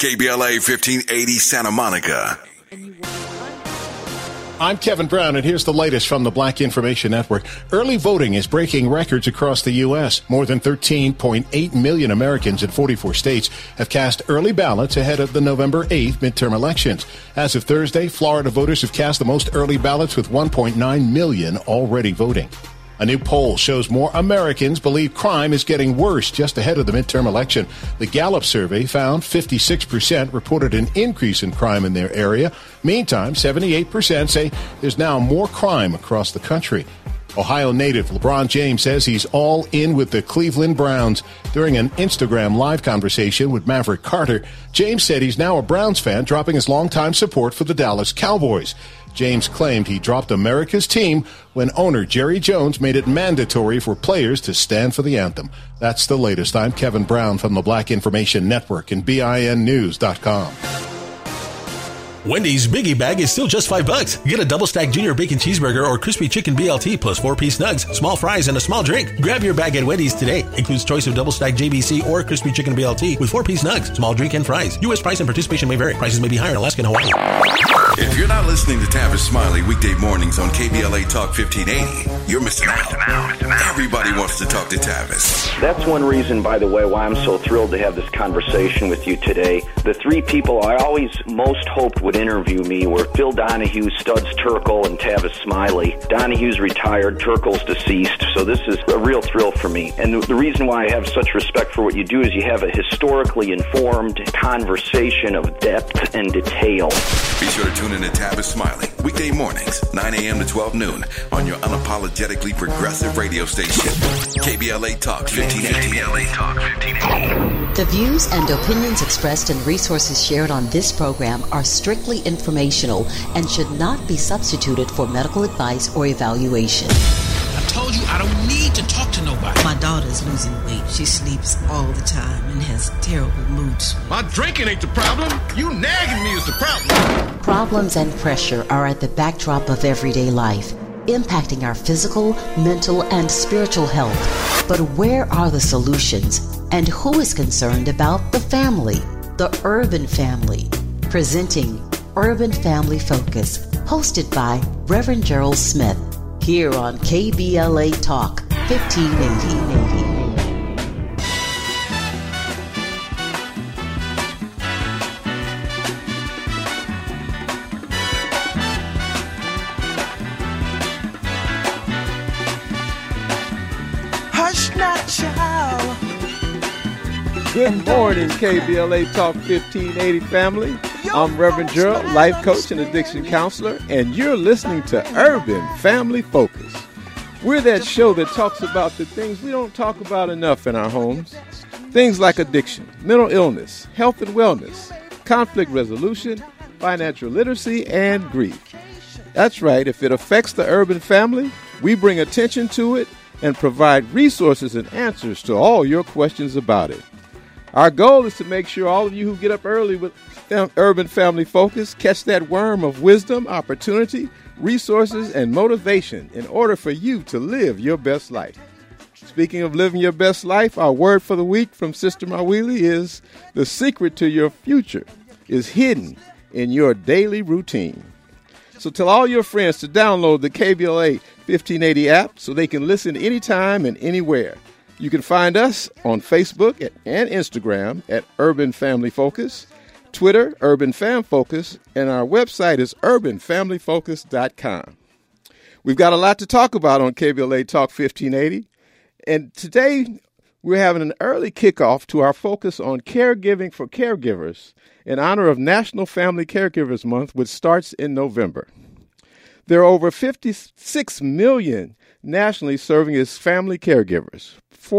KBLA 1580 Santa Monica. I'm Kevin Brown, and here's the latest from the Black Information Network. Early voting is breaking records across the U.S. More than 13.8 million Americans in 44 states have cast early ballots ahead of the November 8th midterm elections. As of Thursday, Florida voters have cast the most early ballots with 1.9 million already voting. A new poll shows more Americans believe crime is getting worse just ahead of the midterm election. The Gallup survey found 56% reported an increase in crime in their area. Meantime, 78% say there's now more crime across the country. Ohio native LeBron James says he's all in with the Cleveland Browns. During an Instagram live conversation with Maverick Carter, James said he's now a Browns fan, dropping his longtime support for the Dallas Cowboys. James claimed he dropped America's team when owner Jerry Jones made it mandatory for players to stand for the anthem. That's the latest. I'm Kevin Brown from the Black Information Network and BINnews.com. Wendy's Biggie Bag is still just $5. Get a double-stack junior bacon cheeseburger or crispy chicken BLT plus 4-piece nugs, small fries, and a small drink. Grab your bag at Wendy's today. Includes choice of double-stack JBC or crispy chicken BLT with 4-piece nugs, small drink, and fries. U.S. price and participation may vary. Prices may be higher in Alaska and Hawaii. If you're not listening to Tavis Smiley weekday mornings on KBLA Talk 1580, you're missing out. Everybody wants to talk to Tavis. That's one reason, by the way, why I'm so thrilled to have this conversation with you today. The three people I always most hoped would interview me were Phil Donahue, Studs Terkel, and Tavis Smiley. Donahue's retired, Terkel's deceased, so this is a real thrill for me. And the reason why I have such respect for what you do is you have a historically informed conversation of depth and detail. Be sure to tune in to Tavis Smiley weekday mornings, 9 a.m. to 12 noon on your unapologetically progressive radio station, KBLA Talk 1580. KBLA Talk 1580. The views and opinions expressed and resources shared on this program are strictly informational and should not be substituted for medical advice or evaluation. I told you I don't need to talk to nobody. My daughter's losing weight. She sleeps all the time and has terrible mood swings. My drinking ain't the problem. You nagging me is the problem. Problems and pressure are at the backdrop of everyday life, impacting our physical, mental, and spiritual health. But where are the solutions? And who is concerned about the family? The urban family. Presenting Urban Family Focus, hosted by Reverend Gerald Smith, here on KBLA Talk 1580. Hush not, child. Good morning, KBLA Talk 1580 family. I'm Reverend Gerald, life coach and addiction counselor, and you're listening to Urban Family Focus. We're that show that talks about the things we don't talk about enough in our homes. Things like addiction, mental illness, health and wellness, conflict resolution, financial literacy, and grief. That's right, if it affects the urban family, we bring attention to it and provide resources and answers to all your questions about it. Our goal is to make sure all of you who get up early with Urban Family Focus catch that worm of wisdom, opportunity, resources, and motivation in order for you to live your best life. Speaking of living your best life, our word for the week from Sister Mawili is the secret to your future is hidden in your daily routine. So tell all your friends to download the KBLA 1580 app so they can listen anytime and anywhere. You can find us on Facebook and Instagram at Urban Family Focus, Twitter, Urban Fam Focus, and our website is urbanfamilyfocus.com. We've got a lot to talk about on KBLA Talk 1580, and today we're having an early kickoff to our focus on caregiving for caregivers in honor of National Family Caregivers Month, which starts in November. There are over 56 million nationally serving as family caregivers,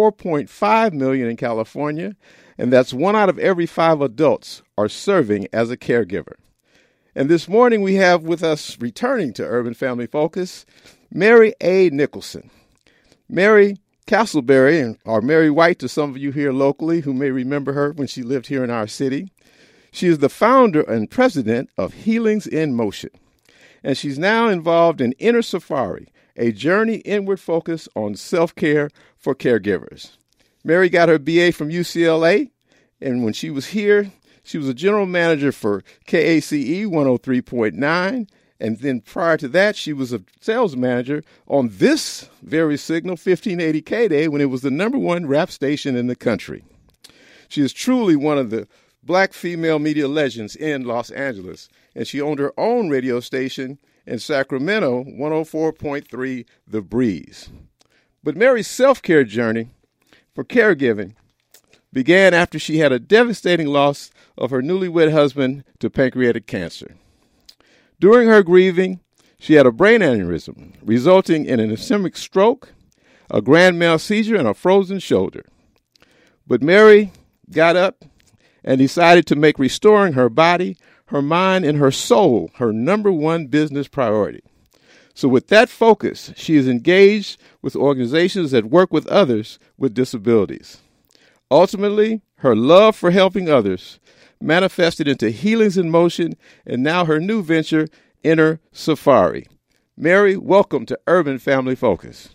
4.5 million in California, and that's 1 out of every 5 adults are serving as a caregiver. And this morning we have with us, returning to Urban Family Focus, Mary A. Nicholson. Mary Castleberry, or Mary White to some of you here locally who may remember her when she lived here in our city. She is the founder and president of Healings in Motion, and she's now involved in Inner Safari, a journey inward focus on self-care for caregivers. Mary got her BA from UCLA, and when she was here, She was a general manager for KACE 103.9. And then prior to that, she was a sales manager on this very signal, 1580 K-Day, when it was the #1 rap station in the country. She is truly one of the black female media legends in Los Angeles, and she owned her own radio station in Sacramento, 104.3 The Breeze. But Mary's self-care journey for caregiving began after she had a devastating loss of her newlywed husband to pancreatic cancer. During her grieving, she had a brain aneurysm, resulting in an ischemic stroke, a grand mal seizure, and a frozen shoulder. But Mary got up and decided to make restoring her body, her mind, and her soul her #1 business priority. So with that focus, she is engaged with organizations that work with others with disabilities. Ultimately, her love for helping others manifested into Healings in Motion, and now her new venture, Inner Safari. Mary, welcome to Urban Family Focus.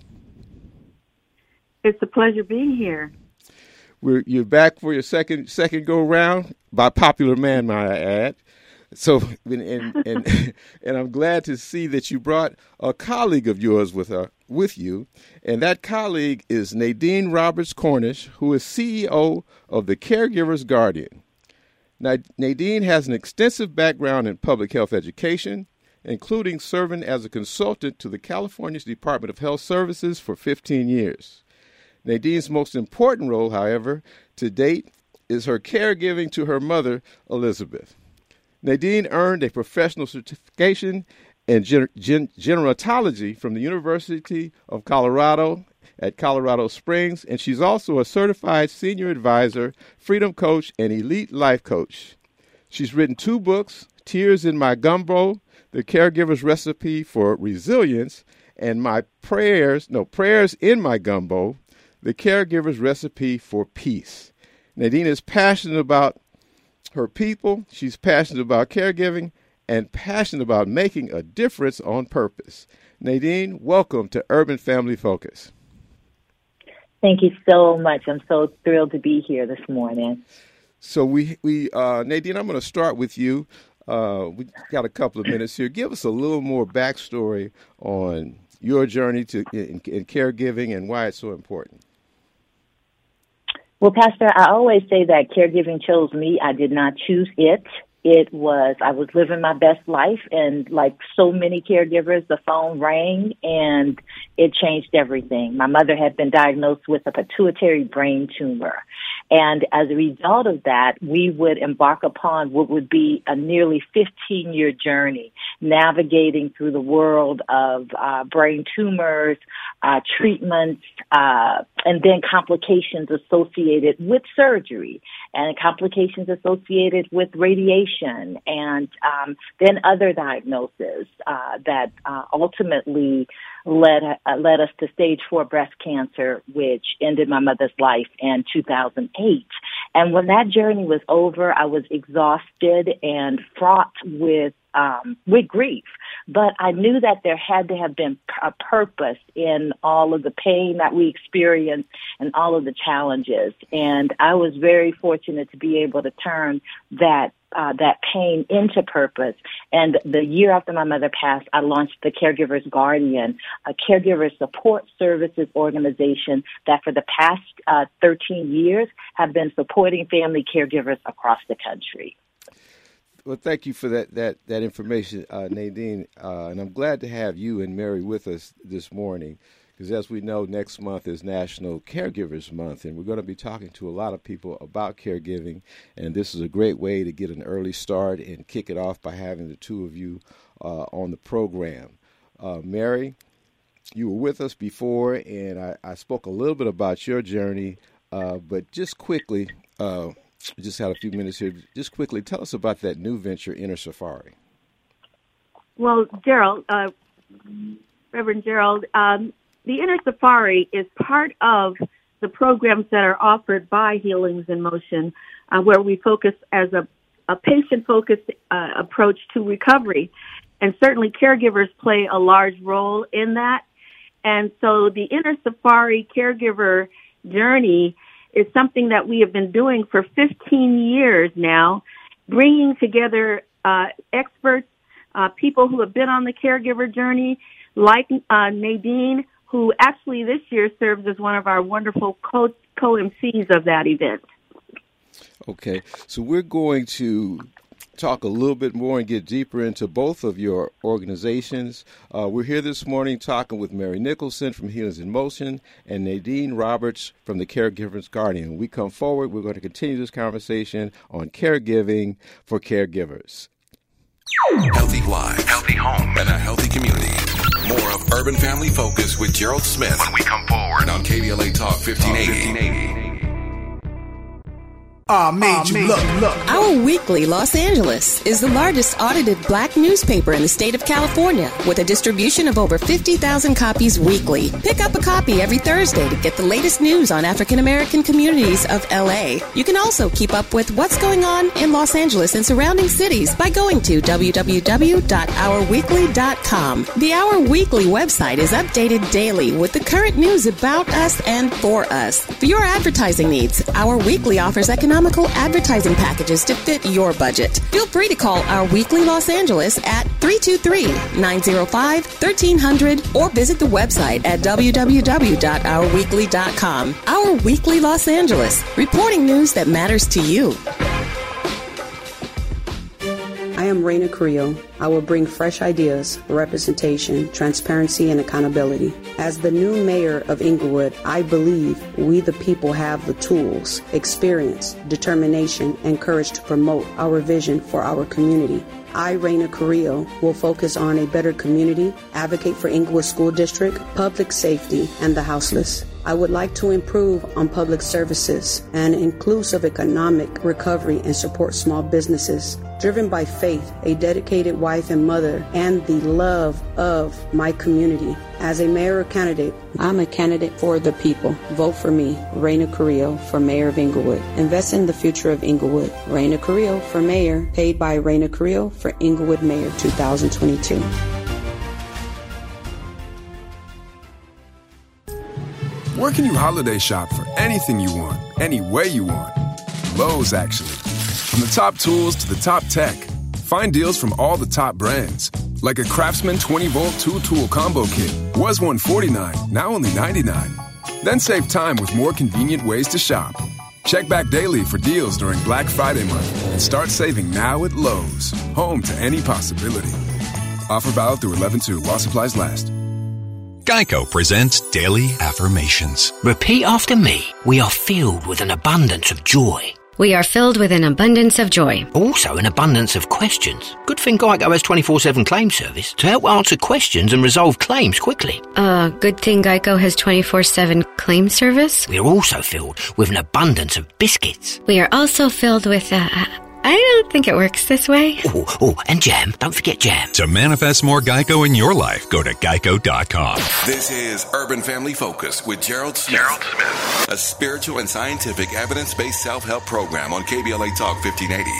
It's a pleasure being here. You're back for your second go round by popular man, might I add. So, and I'm glad to see that you brought a colleague of yours with you, and that colleague is Nadine Roberts Cornish, who is CEO of the Caregiver's Guardian. Now, Nadine has an extensive background in public health education, including serving as a consultant to the California Department of Health Services for 15 years. Nadine's most important role, however, to date, is her caregiving to her mother, Elizabeth. Nadine earned a professional certification in gerontology from the University of Colorado at Colorado Springs, and she's also a certified senior advisor, freedom coach, and elite life coach. She's written 2 books, Tears in My Gumbo, The Caregiver's Recipe for Resilience, and Prayers in My Gumbo, The Caregiver's Recipe for Peace. Nadine is passionate about her people, she's passionate about caregiving, and passionate about making a difference on purpose. Nadine, welcome to Urban Family Focus. Thank you so much. I'm so thrilled to be here this morning. So Nadine, I'm going to start with you. We got a couple of minutes here. Give us a little more backstory on your journey in caregiving and why it's so important. Well, Pastor, I always say that caregiving chose me. I did not choose it. I was living my best life, and like so many caregivers, the phone rang and it changed everything. My mother had been diagnosed with a pituitary brain tumor. And as a result of that, we would embark upon what would be a nearly 15-year journey, navigating through the world of brain tumors, treatments, and then complications associated with surgery and complications associated with radiation, and then other diagnoses that ultimately led us to stage 4 breast cancer, which ended my mother's life in 2008. And when that journey was over, I was exhausted and fraught with grief. But I knew that there had to have been a purpose in all of the pain that we experienced and all of the challenges. And I was very fortunate to be able to turn that pain into purpose. And the year after my mother passed, I launched the Caregiver's Guardian, a caregiver support services organization that for the past 13 years have been supporting family caregivers across the country. Well, thank you for that information, Nadine. And I'm glad to have you and Mary with us this morning, because as we know, next month is National Caregivers Month, and we're going to be talking to a lot of people about caregiving, and this is a great way to get an early start and kick it off by having the two of you on the program. Mary, you were with us before, and I spoke a little bit about your journey, but just quickly, just had a few minutes here. Just quickly, tell us about that new venture, Inner Safari. Well, Gerald, Reverend Gerald, the Inner Safari is part of the programs that are offered by Healings in Motion, where we focus as a patient-focused approach to recovery. And certainly caregivers play a large role in that. And so the Inner Safari caregiver journey is something that we have been doing for 15 years now, bringing together experts, people who have been on the caregiver journey, like Nadine, who actually this year serves as one of our wonderful co-MCs of that event. Okay, so we're going to talk a little bit more and get deeper into both of your organizations. We're here this morning talking with Mary Nicholson from Healings in Motion and Nadine Roberts from the Caregiver's Guardian. When we come forward, we're going to continue this conversation on caregiving for caregivers. Healthy lives, healthy home, and a healthy community. More of Urban Family Focus with Gerald Smith when we come forward on KBLA Talk 1580. Our Weekly Los Angeles is the largest audited black newspaper in the state of California with a distribution of over 50,000 copies weekly. Pick up a copy every Thursday to get the latest news on African American communities of LA. You can also keep up with what's going on in Los Angeles and surrounding cities by going to www.ourweekly.com. The Our Weekly website is updated daily with the current news about us and for us. For your advertising needs, Our Weekly offers economical advertising packages to fit your budget. Feel free to call Our Weekly Los Angeles at 323-905-1300 or visit the website at www.ourweekly.com. Our Weekly Los Angeles, reporting news that matters to you. I am Raina Carrillo. I will bring fresh ideas, representation, transparency, and accountability. As the new mayor of Inglewood, I believe we the people have the tools, experience, determination, and courage to promote our vision for our community. I, Raina Carrillo, will focus on a better community, advocate for Inglewood School District, public safety, and the houseless. I would like to improve on public services and inclusive economic recovery and support small businesses. Driven by faith, a dedicated wife and mother, and the love of my community. As a mayor candidate, I'm a candidate for the people. Vote for me, Raina Carrillo, for mayor of Inglewood. Invest in the future of Inglewood. Raina Carrillo for mayor, paid by Raina Carrillo for Inglewood Mayor 2022. Where can you holiday shop for anything you want, any way you want? Lowe's, actually. From the top tools to the top tech, find deals from all the top brands. Like a Craftsman 20-volt 2-tool combo kit. Was $149, now only $99. Then save time with more convenient ways to shop. Check back daily for deals during Black Friday month and start saving now at Lowe's. Home to any possibility. Offer valid through 11/2 while supplies last. Geico presents Daily Affirmations. Repeat after me. We are filled with an abundance of joy. We are filled with an abundance of joy. Also an abundance of questions. Good thing Geico has 24/7 claim service to help answer questions and resolve claims quickly. Good thing Geico has 24/7 claim service. We are also filled with an abundance of biscuits. We are also filled with I don't think it works this way. Oh, and jam. Don't forget jam. To manifest more Geico in your life, go to geico.com. This is Urban Family Focus with Gerald Smith. A spiritual and scientific evidence-based self-help program on KBLA Talk 1580.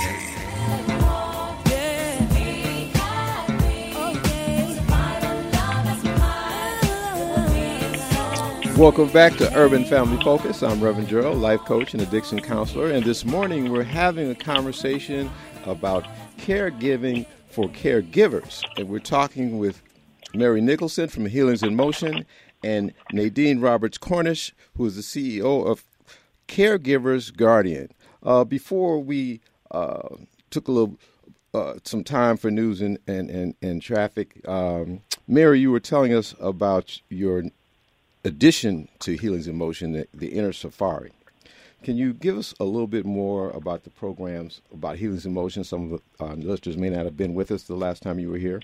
Welcome back to Urban Family Focus. I'm Reverend Gerald, life coach and addiction counselor. And this morning we're having a conversation about caregiving for caregivers. And we're talking with Mary Nicholson from Healings in Motion and Nadine Roberts-Cornish, who is the CEO of Caregiver's Guardian. Before we took a little some time for news and traffic, Mary, you were telling us about your addition to Healings in Motion, the Inner Safari. Can you give us a little bit more about the programs, about Healings in Motion? Some of the listeners may not have been with us the last time you were here.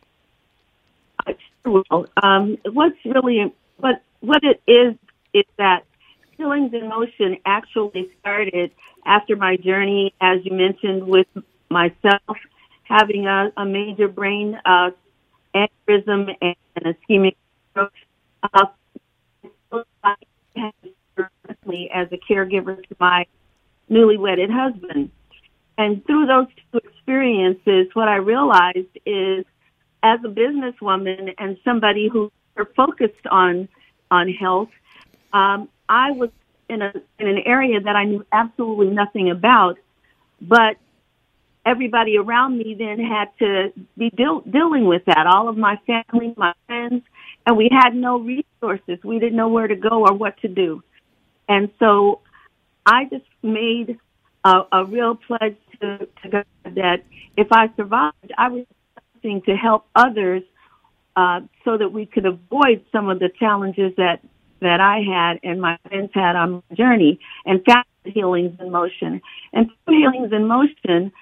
Well, what it is that Healings in Motion actually started after my journey, as you mentioned, with myself having a major brain aneurysm and an ischemic stroke. As a caregiver to my newly wedded husband. And through those two experiences, what I realized is, as a businesswoman and somebody who focused on health, I was in an area that I knew absolutely nothing about. But everybody around me then had to be dealing with that. All of my family, my friends, and we had no resources. We didn't know where to go or what to do. And so I just made a real pledge to God that if I survived, I was going to help others so that we could avoid some of the challenges that I had and my friends had on my journey, and found Healings in Motion. And through Healings in Motion,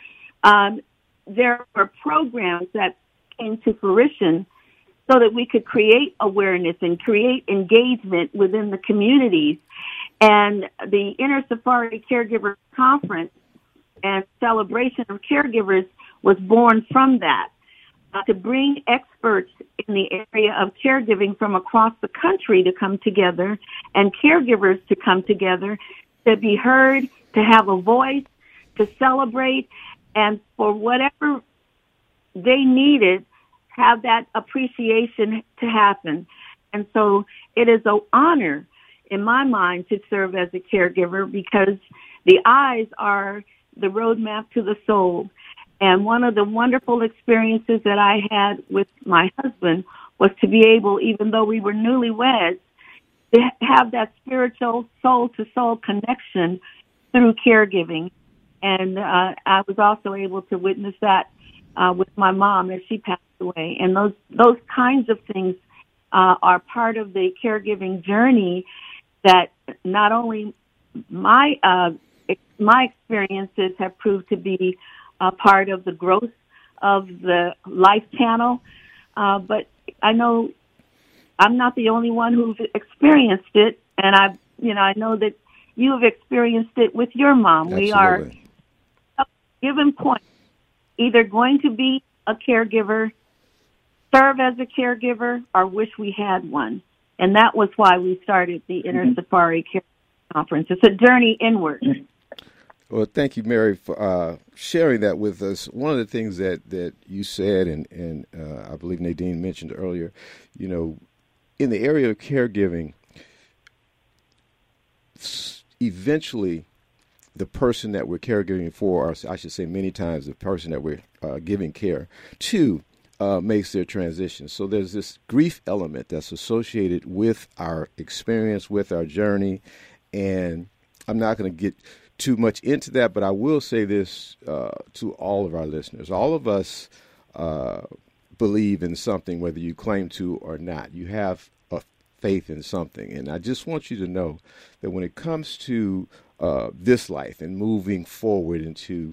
there were programs that came to fruition so that we could create awareness and create engagement within the communities. And the Inner Safari Caregiver Conference and Celebration of Caregivers was born from that, to bring experts in the area of caregiving from across the country to come together, and caregivers to come together, to be heard, to have a voice, to celebrate, and for whatever they needed, have that appreciation to happen. And so it is an honor in my mind to serve as a caregiver, because the eyes are the roadmap to the soul. And one of the wonderful experiences that I had with my husband was to be able, even though we were newlyweds, to have that spiritual soul-to-soul connection through caregiving. And I was also able to witness that with my mom as she passed away. And those kinds of things are part of the caregiving journey that not only my experiences have proved to be part of the growth of the Life Channel, but I know I'm not the only one who's experienced it, and I know that you have experienced it with your mom. Absolutely. We are at a given point either going to be a caregiver, serve as a caregiver, or wish we had one. And that was why we started the Inner Safari Care Conference. It's a journey inward. Well, thank you, Mary, for sharing that with us. One of the things that you said, and I believe Nadine mentioned earlier, in the area of caregiving, eventually the person that we're caregiving for, or I should say many times the person that we're giving care to, makes their transition. So there's this grief element that's associated with our experience, with our journey, and I'm not going to get too much into that, but I will say this to all of our listeners. All of us believe in something, whether you claim to or not. You have a faith in something, and I just want you to know that when it comes to this life and moving forward into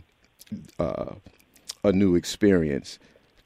a new experience,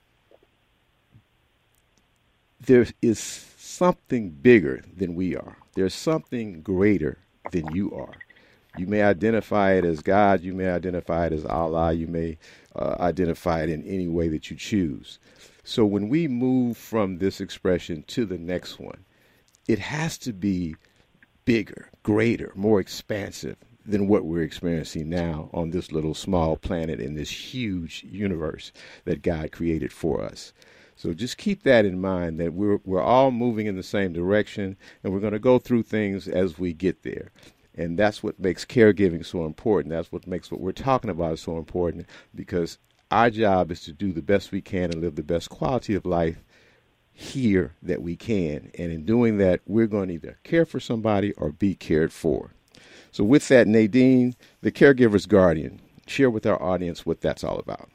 there is something bigger than we are. There's something greater than you are. You may identify it as God. You may identify it as Allah. You may identify it in any way that you choose. So when we move from this expression to the next one, it has to be bigger, greater, more expansive than what we're experiencing now on this little small planet in this huge universe that God created for us. So just keep that in mind, that we're all moving in the same direction, and we're going to go through things as we get there. And that's what makes caregiving so important. That's what makes what we're talking about so important, because our job is to do the best we can and live the best quality of life here that we can. And in doing that, we're going to either care for somebody or be cared for. So with that, Nadine, the Caregiver's Guardian, share with our audience what that's all about.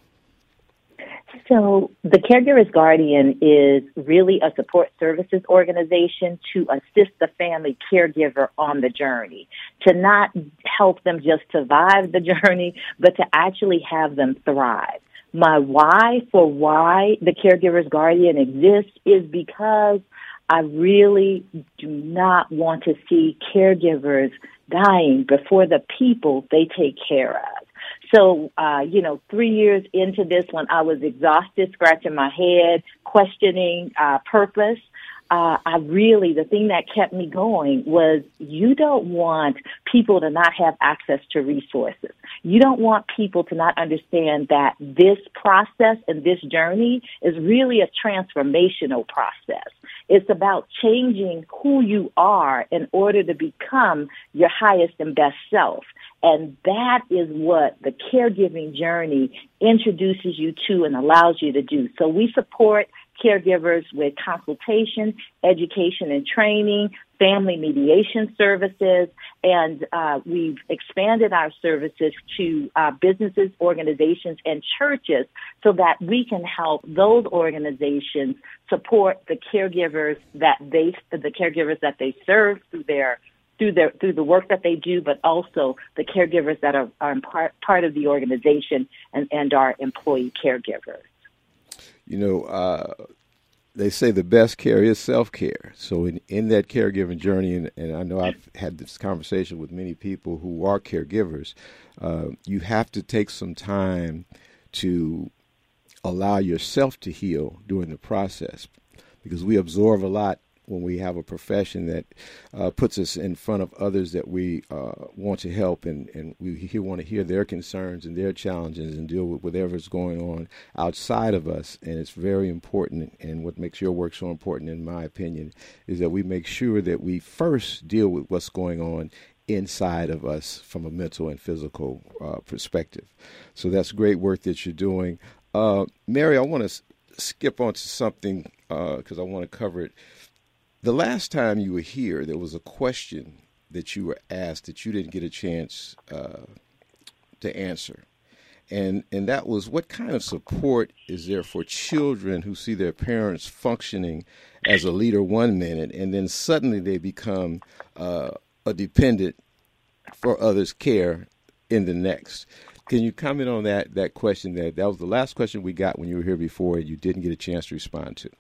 So the Caregiver's Guardian is really a support services organization to assist the family caregiver on the journey, to not help them just survive the journey, but to actually have them thrive. My why for why the Caregiver's Guardian exists is because I really do not want to see caregivers dying before the people they take care of. So, 3 years into this one, I was exhausted, scratching my head, questioning purpose. The thing that kept me going was, you don't want people to not have access to resources. You don't want people to not understand that this process and this journey is really a transformational process. It's about changing who you are in order to become your highest and best self. And that is what the caregiving journey introduces you to and allows you to do. So we support caregivers with consultation, education and training, family mediation services, and we've expanded our services to businesses, organizations, and churches so that we can help those organizations support the caregivers that they serve through the work that they do, but also the caregivers that are part of the organization and are employee caregivers. You know, they say the best care is self-care. So in that caregiving journey, and I know I've had this conversation with many people who are caregivers, you have to take some time to allow yourself to heal during the process, because we absorb a lot when we have a profession that puts us in front of others that we want to help, and we want to hear their concerns and their challenges and deal with whatever's going on outside of us. And it's very important, and what makes your work so important, in my opinion, is that we make sure that we first deal with what's going on inside of us from a mental and physical perspective. So that's great work that you're doing. Mary, I want to skip on to something because I want to cover it. The last time you were here, there was a question that you were asked that you didn't get a chance to answer. And that was, what kind of support is there for children who see their parents functioning as a leader one minute, and then suddenly they become a dependent for others' care in the next? Can you comment on that question? That was the last question we got when you were here before, and you didn't get a chance to respond to.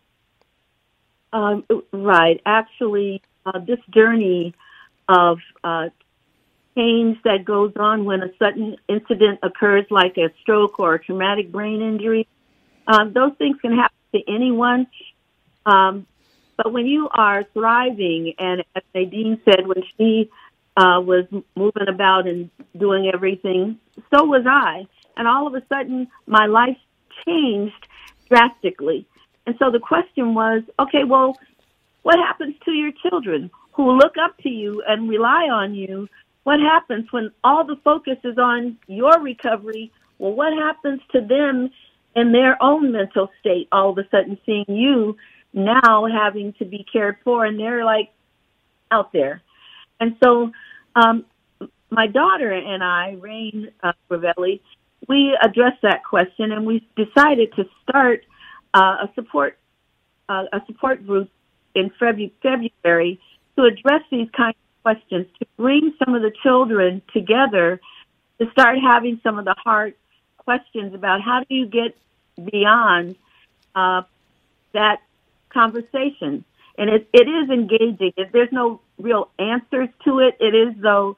Right. Actually, this journey of change that goes on when a sudden incident occurs, like a stroke or a traumatic brain injury, those things can happen to anyone. But when you are thriving, and as Nadine said, when she was moving about and doing everything, so was I. And all of a sudden, my life changed drastically. And so the question was, okay, well, what happens to your children who look up to you and rely on you? What happens when all the focus is on your recovery? Well, what happens to them in their own mental state, all of a sudden seeing you now having to be cared for, and they're like out there? And so my daughter and I, Rain Ravelli, we addressed that question, and we decided to start a support group in February to address these kinds of questions, to bring some of the children together, to start having some of the hard questions about how do you get beyond that conversation. And it is engaging. There's no real answers to it. It is, though,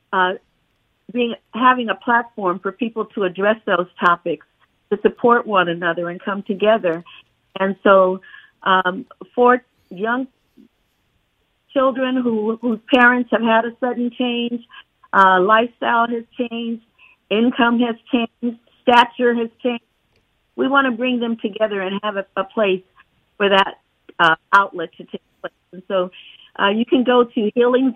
having a platform for people to address those topics, to support one another and come together. And so for young children whose parents have had a sudden change, lifestyle has changed, income has changed, stature has changed, we want to bring them together and have a place for that outlet to take place. And so you can go to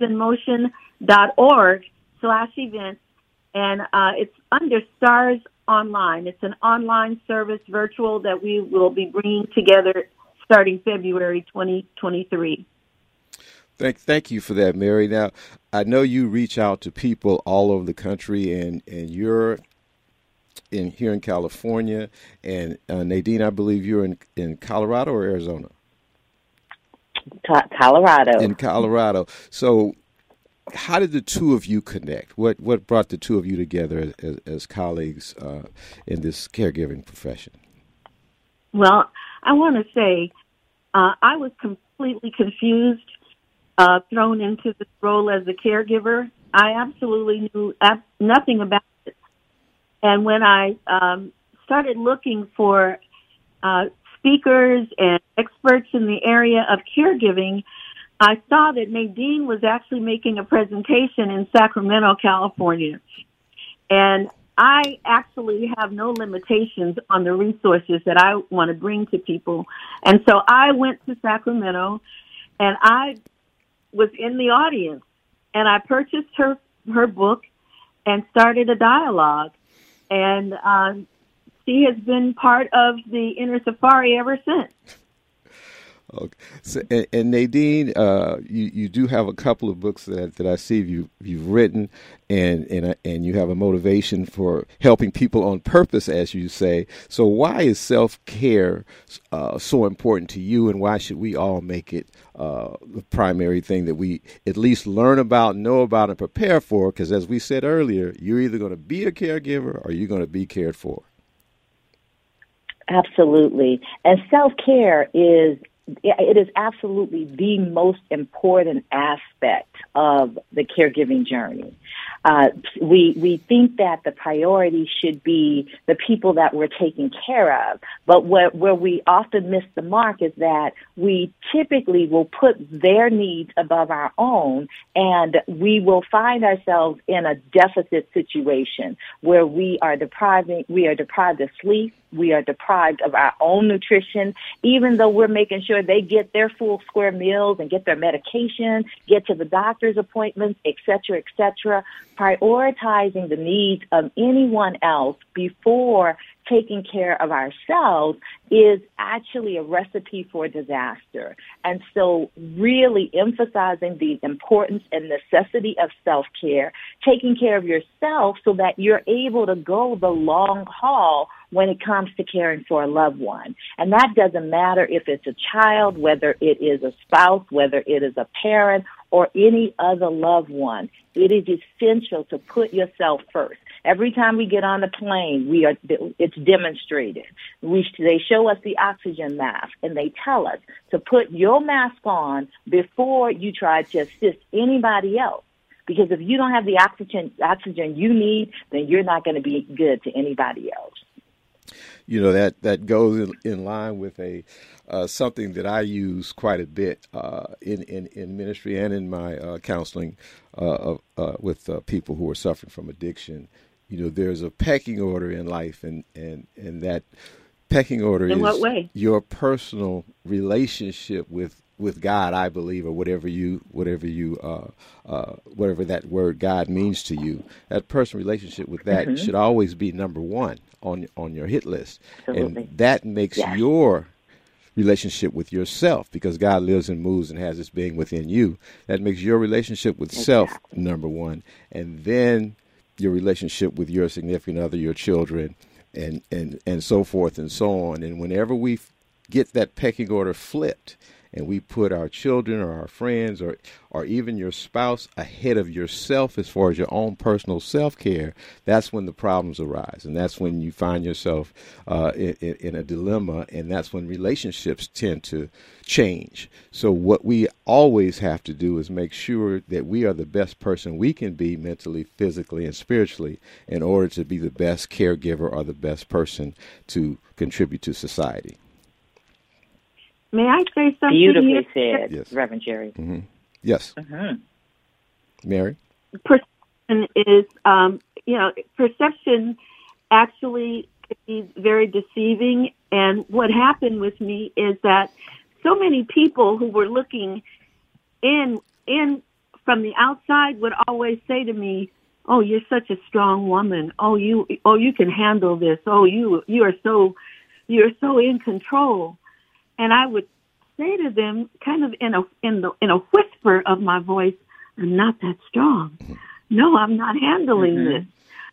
healingsinmotion.org/events, and it's under STARS Online. It's an online service, virtual, that we will be bringing together starting February 2023. Thank you for that, Mary. Now, I know you reach out to people all over the country, and you're here in California. And Nadine, I believe you're in Colorado or Arizona? Colorado. In Colorado. So how did the two of you connect? What brought the two of you together as colleagues in this caregiving profession? Well, I want to say I was completely confused, thrown into this role as a caregiver. I absolutely knew nothing about it. And when I started looking for speakers and experts in the area of caregiving, I saw that Nadine was actually making a presentation in Sacramento, California. And I actually have no limitations on the resources that I want to bring to people. And so I went to Sacramento, and I was in the audience, and I purchased her book and started a dialogue. And she has been part of the Inner Safari ever since. Okay. So, and Nadine, you do have a couple of books that I see you've written, and you have a motivation for helping people on purpose, as you say. So why is self-care so important to you, and why should we all make it the primary thing that we at least learn about, know about, and prepare for? Because as we said earlier, you're either going to be a caregiver or you're going to be cared for. Absolutely. And self-care is absolutely the most important aspect of the caregiving journey. We think that the priority should be the people that we're taking care of, but where we often miss the mark is that we typically will put their needs above our own, and we will find ourselves in a deficit situation where we are deprived of sleep. We are deprived of our own nutrition, even though we're making sure they get their full square meals and get their medication, get to the doctor's appointments, et cetera, et cetera. Prioritizing the needs of anyone else before taking care of ourselves is actually a recipe for disaster. And so really emphasizing the importance and necessity of self-care, taking care of yourself so that you're able to go the long haul when it comes to caring for a loved one. And that doesn't matter if it's a child, whether it is a spouse, whether it is a parent, or any other loved one. It is essential to put yourself first. Every time we get on the plane, it's demonstrated. They show us the oxygen mask, and they tell us to put your mask on before you try to assist anybody else. Because if you don't have the oxygen you need, then you're not going to be good to anybody else. You know, that goes in line with something that I use quite a bit in ministry and in my counseling with people who are suffering from addiction. You know, there's a pecking order in life, and that pecking order in is what way? Your personal relationship with God, I believe, or whatever that word God means to you. That personal relationship with that should always be number one on your hit list. Absolutely. And that makes your relationship with yourself, because God lives and moves and has this being within you. That makes your relationship with self number one, and then your relationship with your significant other, your children, and so forth and so on. And whenever we get that pecking order flipped, and we put our children or our friends or even your spouse ahead of yourself as far as your own personal self-care, that's when the problems arise. And that's when you find yourself in a dilemma, and that's when relationships tend to change. So what we always have to do is make sure that we are the best person we can be mentally, physically, and spiritually in order to be the best caregiver or the best person to contribute to society. May I say something? Beautifully said, yes. Reverend Jerry. Mm-hmm. Yes. Mary? Perception is, perception actually is very deceiving. And what happened with me is that so many people who were looking in from the outside would always say to me, "Oh, you're such a strong woman. Oh, you can handle this. Oh, you're so in control." And I would say to them, kind of in a whisper of my voice, "I'm not that strong. No, I'm not handling this."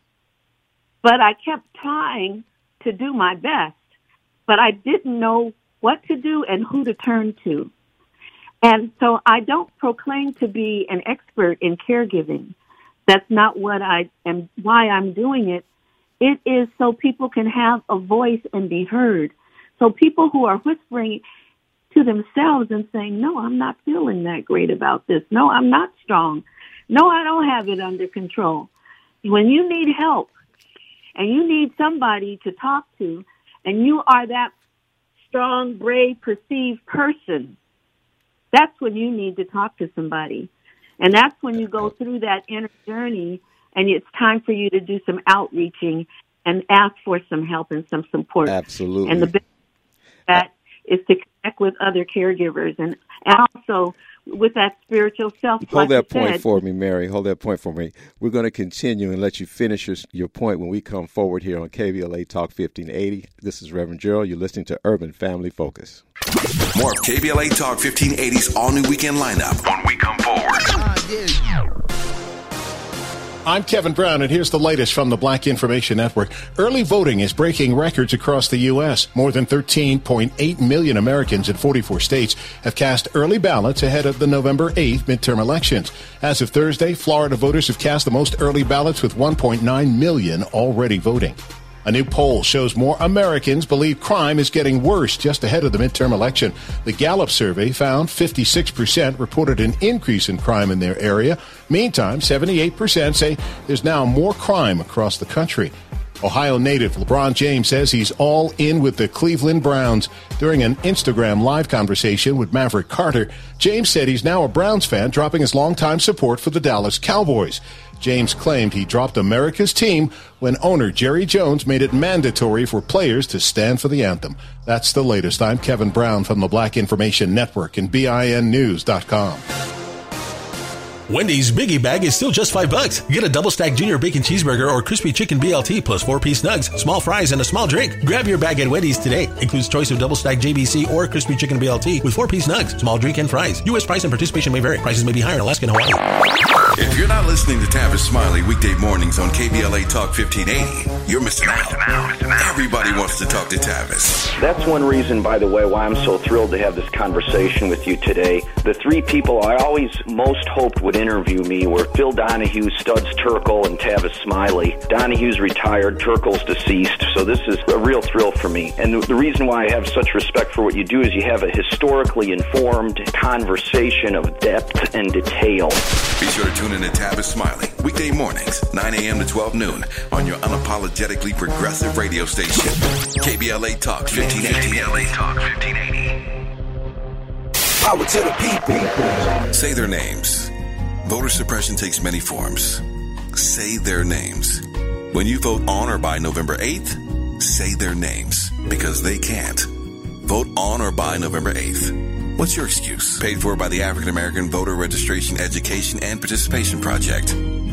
But I kept trying to do my best, but I didn't know what to do and who to turn to. And so I don't proclaim to be an expert in caregiving. That's not what I am, why I'm doing it. It is so people can have a voice and be heard. So people who are whispering to themselves and saying, "No, I'm not feeling that great about this. No, I'm not strong. No, I don't have it under control." When you need help and you need somebody to talk to, and you are that strong, brave, perceived person, that's when you need to talk to somebody. And that's when you go through that inner journey and it's time for you to do some outreaching and ask for some help and some support. Absolutely. And the best that is to connect with other caregivers and also with that spiritual self. Hold that point for me, Mary. Hold that point for me. We're going to continue and let you finish your point when we come forward here on KBLA Talk 1580. This is Reverend Gerald. You're listening to Urban Family Focus. More of KBLA Talk 1580's all-new weekend lineup when we come forward. I'm Kevin Brown, and here's the latest from the Black Information Network. Early voting is breaking records across the U.S. More than 13.8 million Americans in 44 states have cast early ballots ahead of the November 8th midterm elections. As of Thursday, Florida voters have cast the most early ballots with 1.9 million already voting. A new poll shows more Americans believe crime is getting worse just ahead of the midterm election. The Gallup survey found 56% reported an increase in crime in their area. Meantime, 78% say there's now more crime across the country. Ohio native LeBron James says he's all in with the Cleveland Browns. During an Instagram live conversation with Maverick Carter, James said he's now a Browns fan, dropping his longtime support for the Dallas Cowboys. James claimed he dropped America's team when owner Jerry Jones made it mandatory for players to stand for the anthem. That's the latest. I'm Kevin Brown from the Black Information Network and BINnews.com. Wendy's Biggie Bag is still just $5. Get a double-stack junior bacon cheeseburger or crispy chicken BLT plus 4-piece nugs, small fries, and a small drink. Grab your bag at Wendy's today. Includes choice of double-stack JBC or crispy chicken BLT with 4-piece nugs, small drink, and fries. U.S. price and participation may vary. Prices may be higher in Alaska and Hawaii. If you're not listening to Tavis Smiley weekday mornings on KBLA Talk 1580, you're missing out. Everybody wants to talk to Tavis. That's one reason, by the way, why I'm so thrilled to have this conversation with you today. The three people I always most hoped would interview me were Phil Donahue, Studs Terkel, and Tavis Smiley. Donahue's retired, Terkel's deceased, so this is a real thrill for me. And the reason why I have such respect for what you do is you have a historically informed conversation of depth and detail. Be sure to tune in to Tavis Smiley weekday mornings, 9 a.m. to 12 noon on your unapologetically progressive radio station, KBLA Talk 1580. KBLA Talk 1580. Power to the people. Say their names. Voter suppression takes many forms. Say their names. When you vote on or by November 8th, say their names because they can't. Vote on or by November 8th. What's your excuse? Paid for by the African American Voter Registration, Education, and Participation Project.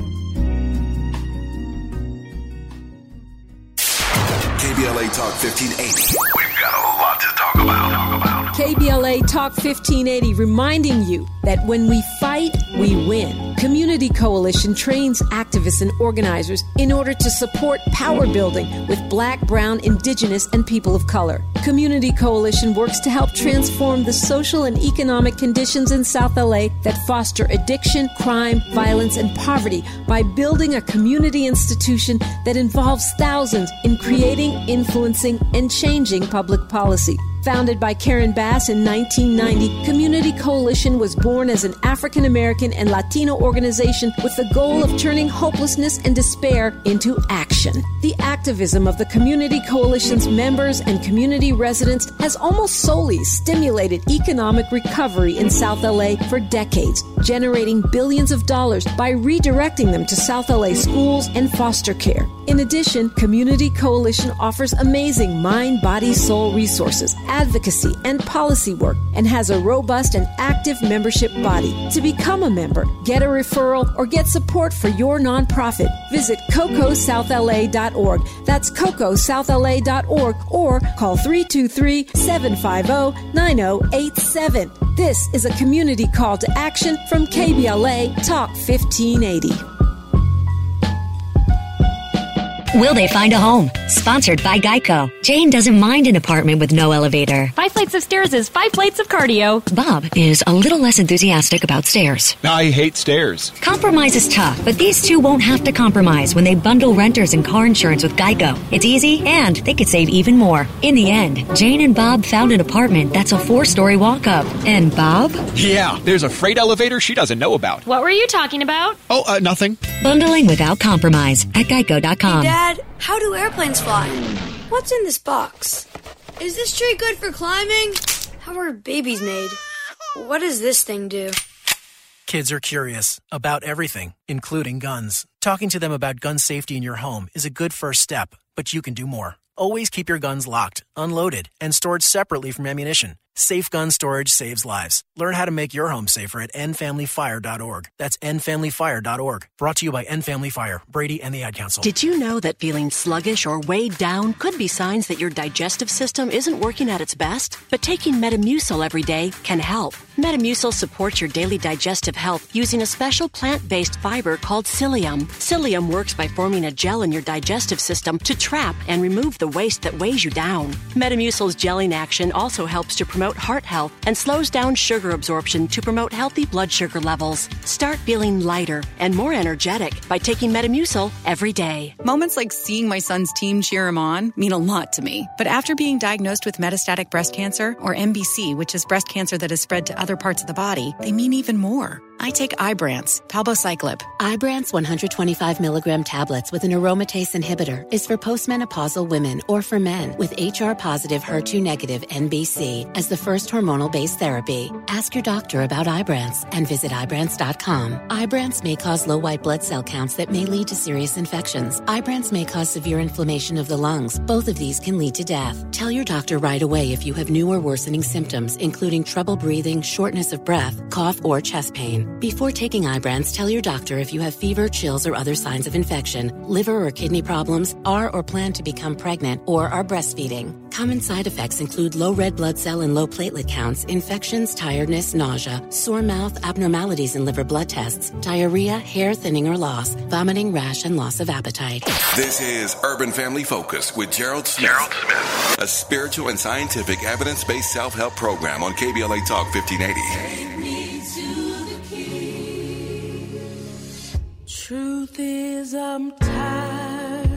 KBLA Talk 1580. We've got a lot to talk about. KBLA Talk 1580 reminding you that when we fight, we win. Community Coalition trains activists and organizers in order to support power building with Black, Brown, Indigenous, and people of color. Community Coalition works to help transform the social and economic conditions in South LA that foster addiction, crime, violence, and poverty by building a community institution that involves thousands in creating, influencing, and changing public policy. Founded by Karen Bass in 1990, Community Coalition was born as an African American and Latino organization with the goal of turning hopelessness and despair into action. The activism of the Community Coalition's members and community residents has almost solely stimulated economic recovery in South LA for decades, generating billions of dollars by redirecting them to South LA schools and foster care. In addition, Community Coalition offers amazing mind, body, soul resources, advocacy, and policy work, and has a robust and active membership body. To become a member, get a referral, or get support for your nonprofit, visit CocoSouthLA.org. That's CocoSouthLA.org, or call 323-750-9087. This is a community call to action from KBLA Talk 1580. Will they find a home? Sponsored by Geico. Jane doesn't mind an apartment with no elevator. 5 flights of stairs is 5 plates of cardio. Bob is a little less enthusiastic about stairs. I hate stairs. Compromise is tough, but these two won't have to compromise when they bundle renters and car insurance with Geico. It's easy, and they could save even more. In the end, Jane and Bob found an apartment that's a 4-story walk-up. And Bob? Yeah, there's a freight elevator she doesn't know about. What were you talking about? Oh, nothing. Bundling without compromise at Geico.com. Hey, Dad, how do airplanes fly? What's in this box? Is this tree good for climbing? How are babies made? What does this thing do? Kids are curious about everything, including guns. Talking to them about gun safety in your home is a good first step, but you can do more. Always keep your guns locked, unloaded, and stored separately from ammunition. Safe gun storage saves lives. Learn how to make your home safer at endfamilyfire.org. That's endfamilyfire.org. Brought to you by End Family Fire, Brady, and the Ad Council. Did you know that feeling sluggish or weighed down could be signs that your digestive system isn't working at its best? But taking Metamucil every day can help. Metamucil supports your daily digestive health using a special plant-based fiber called psyllium. Psyllium works by forming a gel in your digestive system to trap and remove the waste that weighs you down. Metamucil's gelling action also helps to promote heart health and slows down sugar absorption to promote healthy blood sugar levels. Start feeling lighter and more energetic by taking Metamucil every day. Moments like seeing my son's team cheer him on mean a lot to me. But after being diagnosed with metastatic breast cancer, or MBC, which is breast cancer that has spread to other parts of the body, they mean even more. I take Ibrance, palbociclib. Ibrance 125 milligram tablets with an aromatase inhibitor is for postmenopausal women or for men with HR-positive, HER2-negative NBC as the first hormonal-based therapy. Ask your doctor about Ibrance and visit Ibrance.com. Ibrance may cause low white blood cell counts that may lead to serious infections. Ibrance may cause severe inflammation of the lungs. Both of these can lead to death. Tell your doctor right away if you have new or worsening symptoms, including trouble breathing, shortness of breath, cough, or chest pain. Before taking Ibrance, tell your doctor if you have fever, chills, or other signs of infection, liver or kidney problems, are or plan to become pregnant, or are breastfeeding. Common side effects include low red blood cell and low platelet counts, infections, tiredness, nausea, sore mouth, abnormalities in liver blood tests, diarrhea, hair thinning or loss, vomiting, rash, and loss of appetite. This is Urban Family Focus with Gerald Smith. A spiritual and scientific evidence-based self-help program on KBLA Talk 1580. Truth is, I'm tired.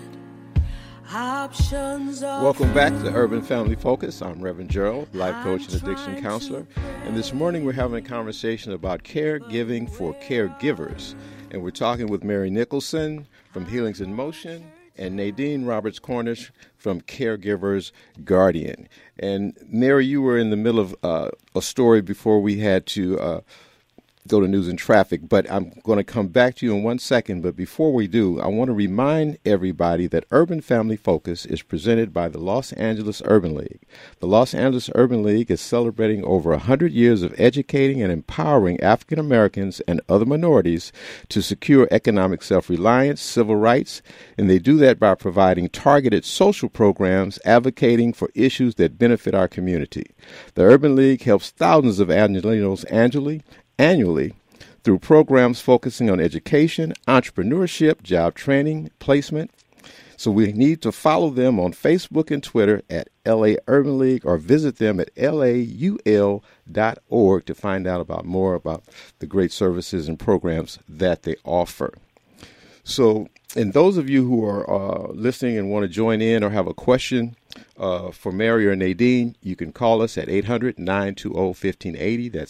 Options are. Welcome back to Urban Family Focus. I'm Reverend Gerald, life coach and addiction counselor. And this morning we're having a conversation about caregiving for caregivers. And we're talking with Mary Nicholson from Healings in Motion and Nadine Roberts-Cornish from Caregivers Guardian. And Mary, you were in the middle of a story before we had to go to news and traffic, but I'm going to come back to you in 1 second. But before we do, I want to remind everybody that Urban Family Focus is presented by the Los Angeles Urban League. The Los Angeles Urban League is celebrating over 100 years of educating and empowering African Americans and other minorities to secure economic self-reliance, civil rights, and they do that by providing targeted social programs advocating for issues that benefit our community. The Urban League helps thousands of Angelinos annually through programs focusing on education, entrepreneurship, job training, placement. So we need to follow them on Facebook and Twitter at LA Urban League or visit them at laul.org to find out about more about the great services and programs that they offer. So, and those of you who are listening and want to join in or have a question for Mary or Nadine, you can call us at 800-920-1580. That's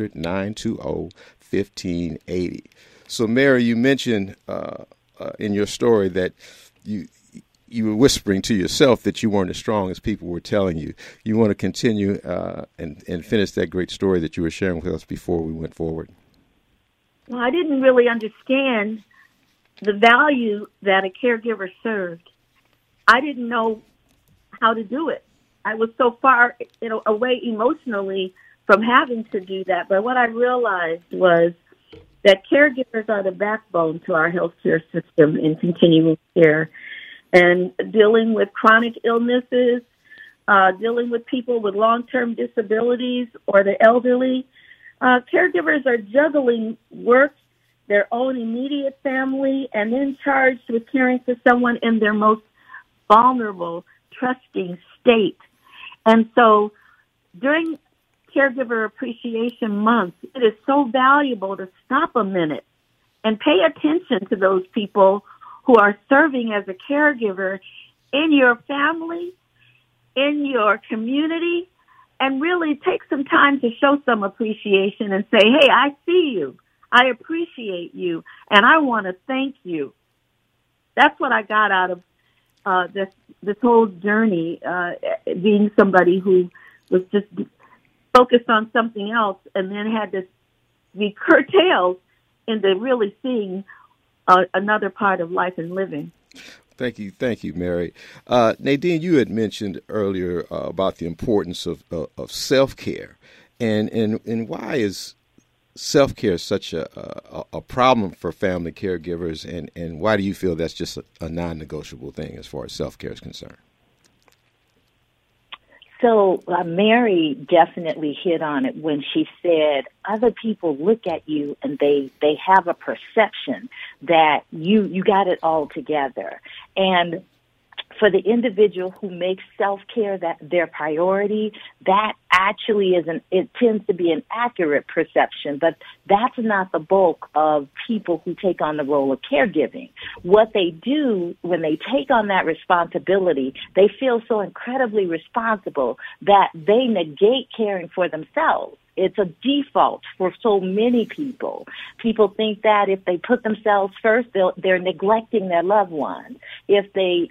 800-920-1580. So, Mary, you mentioned in your story that you were whispering to yourself that you weren't as strong as people were telling you. You want to continue and finish that great story that you were sharing with us before we went forward. Well, I didn't really understand the value that a caregiver served. I didn't know how to do it. I was so far away emotionally from having to do that. But what I realized was that caregivers are the backbone to our healthcare system in continuing care. And dealing with chronic illnesses, dealing with people with long-term disabilities or the elderly, caregivers are juggling work, their own immediate family, and then charged with caring for someone in their most vulnerable, trusting state. And so during Caregiver Appreciation Month, it is so valuable to stop a minute and pay attention to those people who are serving as a caregiver in your family, in your community, and really take some time to show some appreciation and say, hey, I see you. I appreciate you, and I want to thank you. That's what I got out of this whole journey, being somebody who was just focused on something else and then had to be curtailed into really seeing another part of life and living. Thank you, Mary. Nadine, you had mentioned earlier about the importance of self-care, and why is self-care such a problem for family caregivers, and why do you feel that's just a non-negotiable thing as far as self-care is concerned? So Mary definitely hit on it when she said other people look at you and they have a perception that you got it all together. And for the individual who makes self-care that their priority, that actually it tends to be an accurate perception, but that's not the bulk of people who take on the role of caregiving. What they do when they take on that responsibility, they feel so incredibly responsible that they negate caring for themselves. It's a default for so many people. People think that if they put themselves first, they're neglecting their loved ones. If they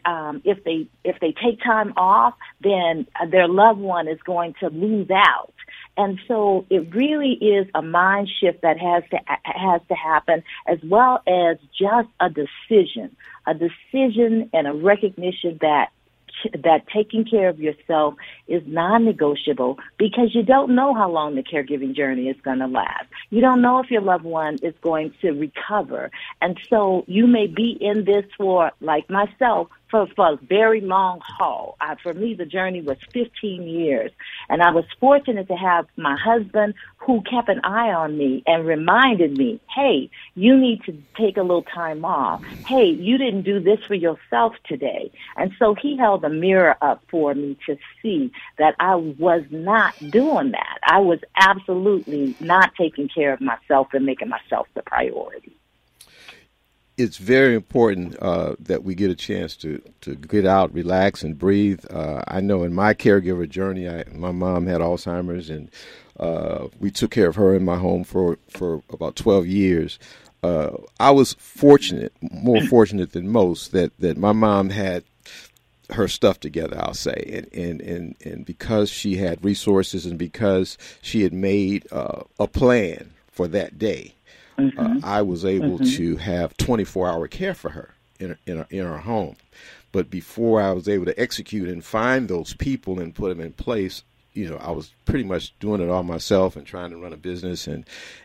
take time off, then their loved one is going to lose out. And so it really is a mind shift that has to happen, as well as just a decision and a recognition that taking care of yourself is non-negotiable, because you don't know how long the caregiving journey is going to last. You don't know if your loved one is going to recover. And so you may be in this for, like myself, for a very long haul. For me, the journey was 15 years. And I was fortunate to have my husband who kept an eye on me and reminded me, hey, you need to take a little time off. Hey, you didn't do this for yourself today. And so he held a mirror up for me to see that I was not doing that. I was absolutely not taking care of myself and making myself the priority. It's very important that we get a chance to get out, relax, and breathe. I know in my caregiver journey, my mom had Alzheimer's, and we took care of her in my home for about 12 years. I was more fortunate than most, that my mom had her stuff together, I'll say, and because she had resources and because she had made a plan for that day. I was able to have 24-hour care for her in her home. But before I was able to execute and find those people and put them in place, I was pretty much doing it all myself and trying to run a business, and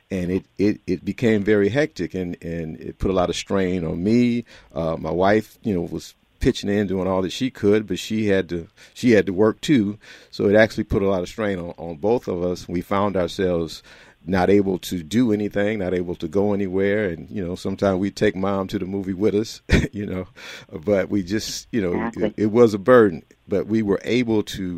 it became very hectic, and it put a lot of strain on me. My wife, was pitching in, doing all that she could, but she had to work too. So it actually put a lot of strain on both of us. We found ourselves not able to do anything, not able to go anywhere. And, sometimes we take mom to the movie with us, but we just, exactly. it was a burden, but we were able to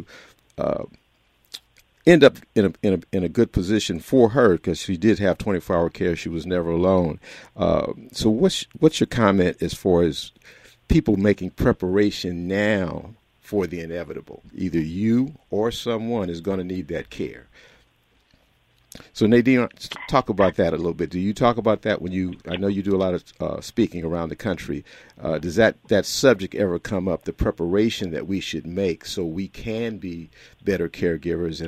end up in a good position for her, because she did have 24-hour care. She was never alone. So what's your comment as far as people making preparation now for the inevitable? Either you or someone is going to need that care. So Nadine, talk about that a little bit. Do you talk about that I know you do a lot of speaking around the country. Does that subject ever come up, the preparation that we should make so we can be better caregivers,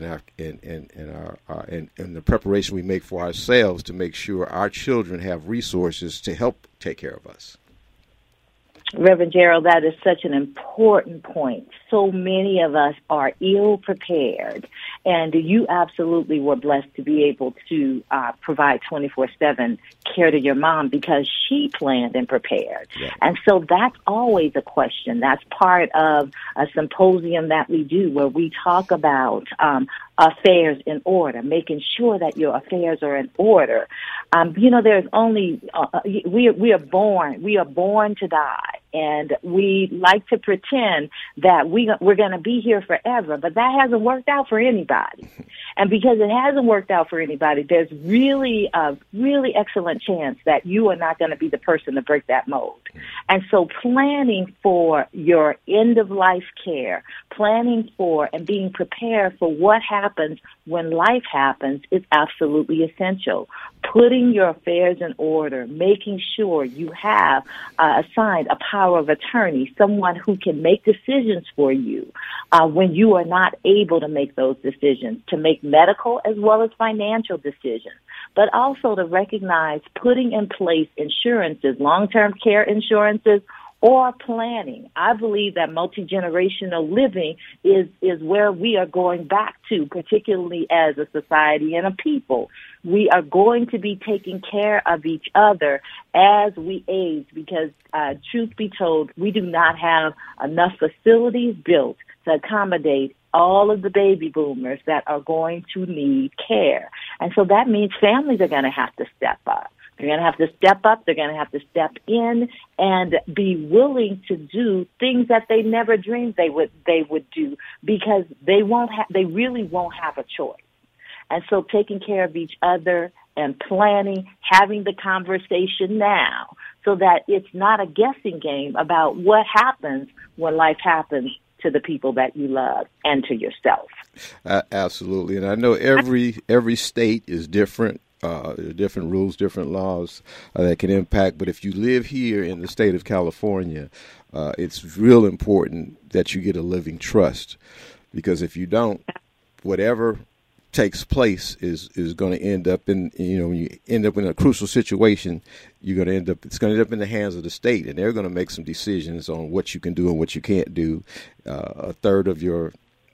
and the preparation we make for ourselves to make sure our children have resources to help take care of us? Reverend Gerald, that is such an important point. So many of us are ill prepared, and you absolutely were blessed to be able to provide 24/7 care to your mom because she planned and prepared. Yeah. And so that's always a question. That's part of a symposium that we do where we talk about affairs in order, making sure that your affairs are in order. There's only we are born to die, and we like to pretend that we're going to be here forever, but that hasn't worked out for anybody. And because it hasn't worked out for anybody, there's really a really excellent chance that you are not going to be the person to break that mold. And so planning for your end-of-life care, planning for and being prepared for what happens when life happens is absolutely essential. Putting your affairs in order, making sure you have assigned a power of attorney, someone who can make decisions for you, when you are not able to make those decisions, to make medical as well as financial decisions, but also to recognize putting in place insurances, long-term care insurances, or planning. I believe that multi-generational living is where we are going back to, particularly as a society and a people. We are going to be taking care of each other as we age because, truth be told, we do not have enough facilities built to accommodate all of the baby boomers that are going to need care. And so that means families are going to have to step up. They're going to have to step up. They're going to have to step in and be willing to do things that they never dreamed they would do because they really won't have a choice. And so taking care of each other and planning, having the conversation now so that it's not a guessing game about what happens when life happens to the people that you love and to yourself. Absolutely. And I know every state is different. There are different rules, different laws that can impact. But if you live here in the state of California, it's real important that you get a living trust, because if you don't, whatever takes place is going to end up in, when you end up in a crucial situation, it's going to end up in the hands of the state, and they're going to make some decisions on what you can do and what you can't do. A third of your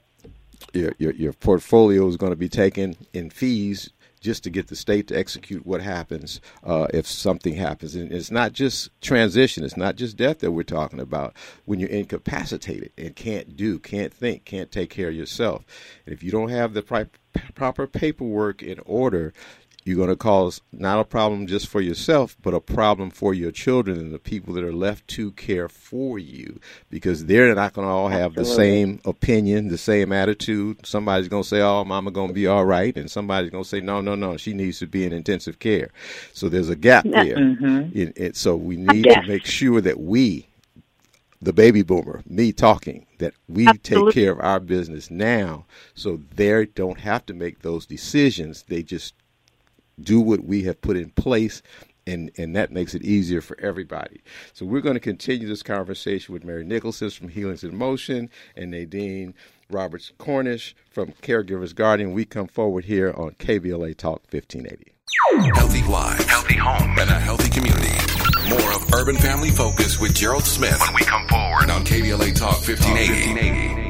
portfolio is going to be taken in fees just to get the state to execute what happens if something happens. And it's not just transition. It's not just death that we're talking about. When you're incapacitated and can't think, can't take care of yourself. And if you don't have the proper paperwork in order, you're going to cause not a problem just for yourself, but a problem for your children and the people that are left to care for you, because they're not going to all have the same opinion, the same attitude. Somebody's going to say, oh, mama going to be all right. And somebody's going to say, no, she needs to be in intensive care. So there's a gap there. Mm-hmm. So we need to make sure that we, the baby boomer, me talking, that we take care of our business now so they don't have to make those decisions. They just do what we have put in place, and that makes it easier for everybody. So we're going to continue this conversation with Mary Nicholson from Healings in Motion and Nadine Roberts-Cornish from Caregivers Guardian. We come forward here on KBLA Talk 1580. Healthy lives, healthy home, and a healthy community. More of Urban Family Focus with Gerald Smith when we come forward on KBLA Talk 1580.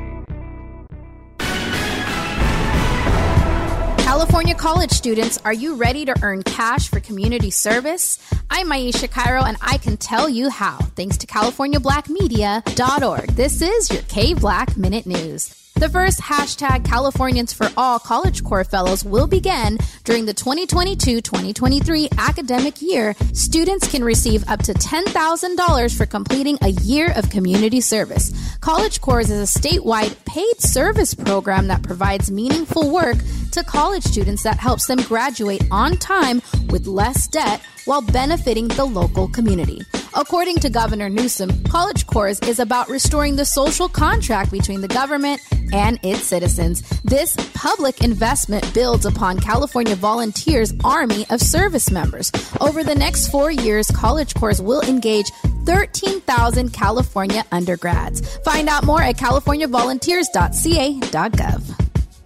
California college students, are you ready to earn cash for community service? I'm Aisha Cairo, and I can tell you how, thanks to CaliforniaBlackMedia.org. This is your K-Black Minute News. The first hashtag Californians for All College Corps Fellows will begin during the 2022-2023 academic year. Students can receive up to $10,000 for completing a year of community service. College Corps is a statewide paid service program that provides meaningful work to college students that helps them graduate on time with less debt while benefiting the local community. According to Governor Newsom, College Corps is about restoring the social contract between the government and its citizens. This public investment builds upon California Volunteers' army of service members. Over the next 4 years, College Corps will engage 13,000 California undergrads. Find out more at californiavolunteers.ca.gov.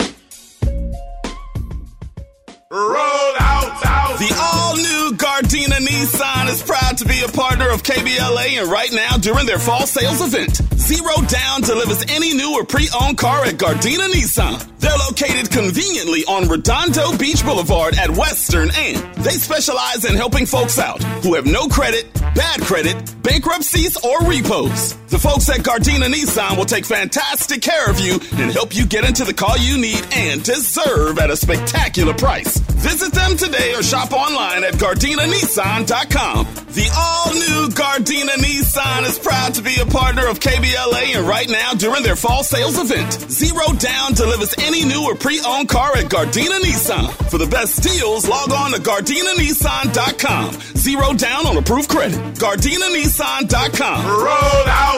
Roll out. The all-new Gardena Nissan is proud to be a partner of KBLA, and right now, during their fall sales event, 0 down delivers any new or pre-owned car at Gardena Nissan. They're located conveniently on Redondo Beach Boulevard at Western, and they specialize in helping folks out who have no credit, bad credit, bankruptcies, or repos. The folks at Gardena Nissan will take fantastic care of you and help you get into the car you need and deserve at a spectacular price. Visit them today or shop online at GardinaNissan.com. The all-new Gardena Nissan is proud to be a partner of KBLA, and right now, during their fall sales event, 0 down delivers any new or pre-owned car at Gardena Nissan. For the best deals, log on to GardinaNissan.com. 0 down on approved credit. GardinaNissan.com. Roll out.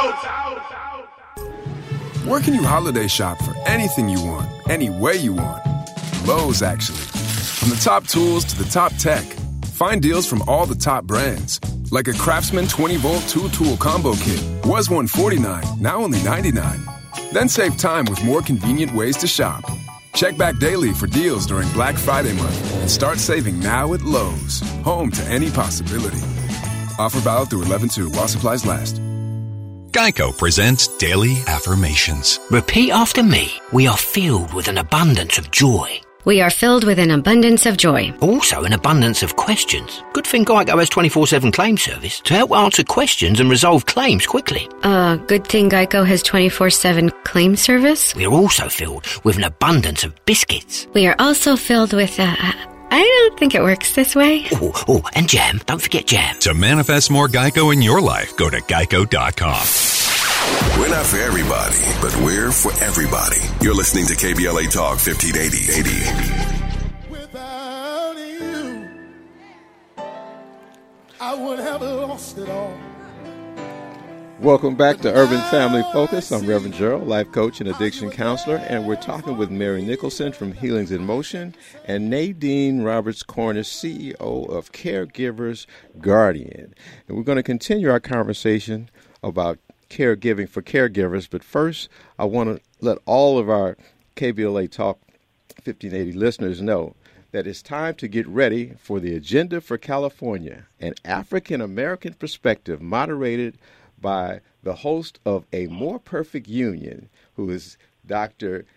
Where can you holiday shop for anything you want, anywhere you want? Lowe's, actually. From the top tools to the top tech, find deals from all the top brands. Like a Craftsman 20-volt 2-tool combo kit. Was $149, now only $99. Then save time with more convenient ways to shop. Check back daily for deals during Black Friday month and start saving now at Lowe's, home to any possibility. Offer valid through 11/2 while supplies last. Geico presents Daily Affirmations. Repeat after me. We are filled with an abundance of joy. We are filled with an abundance of joy. Also an abundance of questions. Good thing Geico has 24/7 claim service to help answer questions and resolve claims quickly. Good thing Geico has 24/7 claim service. We are also filled with an abundance of biscuits. We are also filled with, I don't think it works this way. Oh, and jam. Don't forget jam. To manifest more Geico in your life, go to geico.com. We're not for everybody, but we're for everybody. You're listening to KBLA Talk 1580. Without you, I would have lost it all. Welcome back to Urban Family Focus. I'm Reverend Gerald, life coach and addiction counselor, and we're talking with Mary Nicholson from Healings in Motion and Nadine Roberts-Cornish, CEO of Caregivers Guardian. And we're going to continue our conversation about caregiving for caregivers, but first I want to let all of our KBLA Talk 1580 listeners know that it's time to get ready for the Agenda for California, an African-American perspective moderated by the host of A More Perfect Union, who is Dr.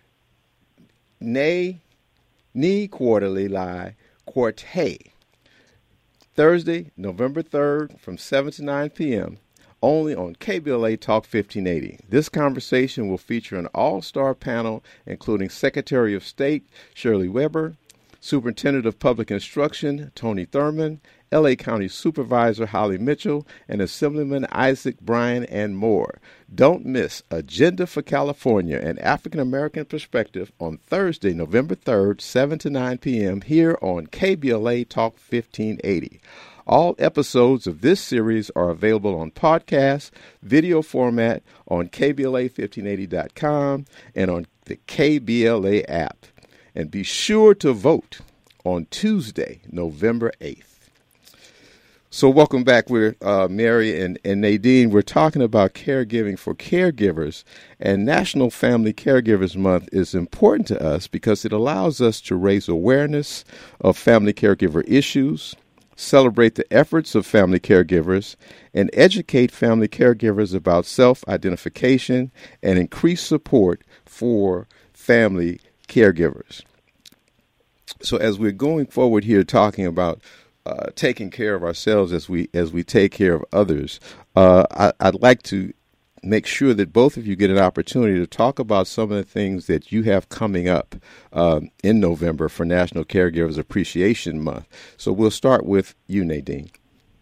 Nay Quarterly Quartet. Thursday, November 3rd from 7 to 9 p.m., only on KBLA Talk 1580. This conversation will feature an all-star panel including Secretary of State Shirley Weber, Superintendent of Public Instruction Tony Thurman, L.A. County Supervisor Holly Mitchell, and Assemblyman Isaac Bryan, and more. Don't miss Agenda for California, an African-American perspective, on Thursday, November 3rd, 7 to 9 p.m. here on KBLA Talk 1580. All episodes of this series are available on podcast, video format on KBLA1580.com and on the KBLA app. And be sure to vote on Tuesday, November 8th. So welcome back. We're Mary and Nadine. We're talking about caregiving for caregivers. And National Family Caregivers Month is important to us because it allows us to raise awareness of family caregiver issues, celebrate the efforts of family caregivers, and educate family caregivers about self-identification and increase support for family caregivers. So as we're going forward here talking about taking care of ourselves as we take care of others, I'd like to make sure that both of you get an opportunity to talk about some of the things that you have coming up in November for National Caregivers Appreciation Month. So we'll start with you, Nadine.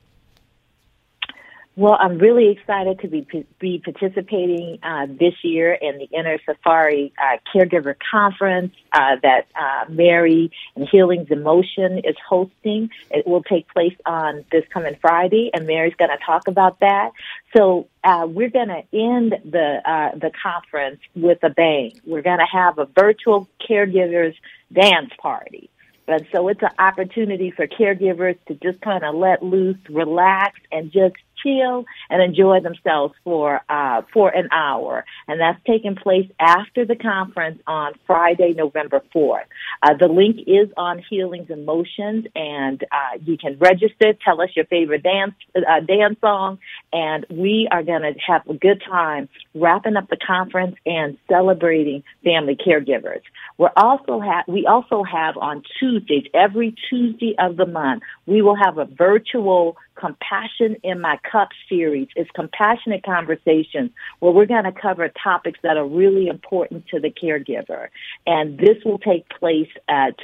Well, I'm really excited to be participating this year in the Inner Safari Caregiver Conference that Mary and Healings in Motion is hosting. It will take place on this coming Friday, and Mary's going to talk about that. So we're going to end the conference with a bang. We're going to have a virtual caregivers dance party. And so it's an opportunity for caregivers to just kind of let loose, relax, and just chill and enjoy themselves for an hour. And that's taking place after the conference on Friday, November 4th. The link is on Healings in Motions, and you can register, tell us your favorite dance song, and we are going to have a good time wrapping up the conference and celebrating family caregivers. We also have on Tuesdays, every Tuesday of the month, we will have a virtual Compassion in My Cup series. It's compassionate conversations where we're going to cover topics that are really important to the caregiver. And this will take place at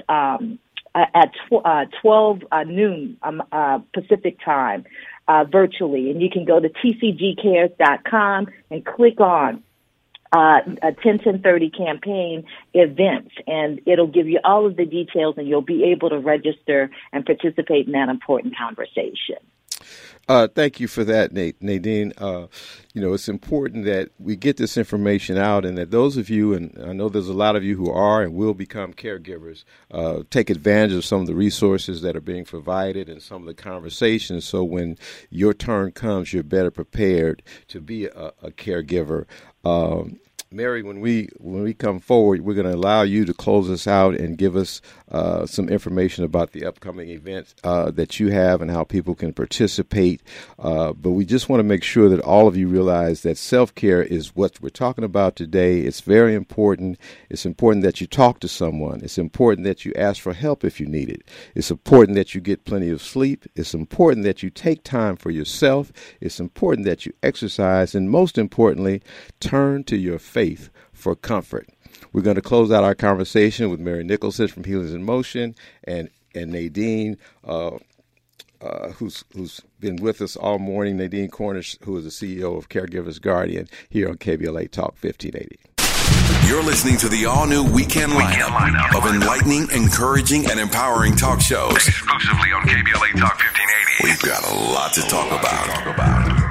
12 noon Pacific time virtually. And you can go to tcgcares.com and click on a 10/10/30 campaign events, and it'll give you all of the details, and you'll be able to register and participate in that important conversation. Thank you for that, Nadine. It's important that we get this information out, and that those of you, and I know there's a lot of you who are and will become caregivers, take advantage of some of the resources that are being provided and some of the conversations, so when your turn comes, you're better prepared to be a caregiver. Mary, when we come forward, we're going to allow you to close us out and give us some information about the upcoming events that you have and how people can participate. But we just want to make sure that all of you realize that self-care is what we're talking about today. It's very important. It's important that you talk to someone. It's important that you ask for help if you need it. It's important that you get plenty of sleep. It's important that you take time for yourself. It's important that you exercise. And most importantly, turn to your faith for comfort. We're going to close out our conversation with Mary Nicholson from Healings in Motion and Nadine, who's been with us all morning, Nadine Cornish, who is the CEO of Caregivers Guardian here on KBLA Talk 1580. You're listening to the all-new weekend lineup of enlightening, encouraging, and empowering talk shows. Exclusively on KBLA Talk 1580. We've got a lot to talk about.